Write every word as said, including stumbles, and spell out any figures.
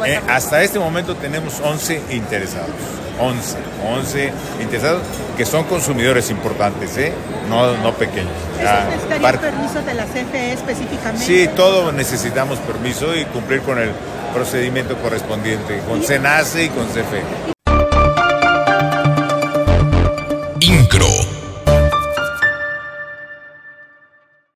Eh, hasta este momento tenemos once interesados. once, once interesados que son consumidores importantes, ¿eh? no, no pequeños. ¿Eso necesitaría el permiso de la C F E específicamente? Sí, todos necesitamos permiso y cumplir con el procedimiento correspondiente, con SENACE y con C F E.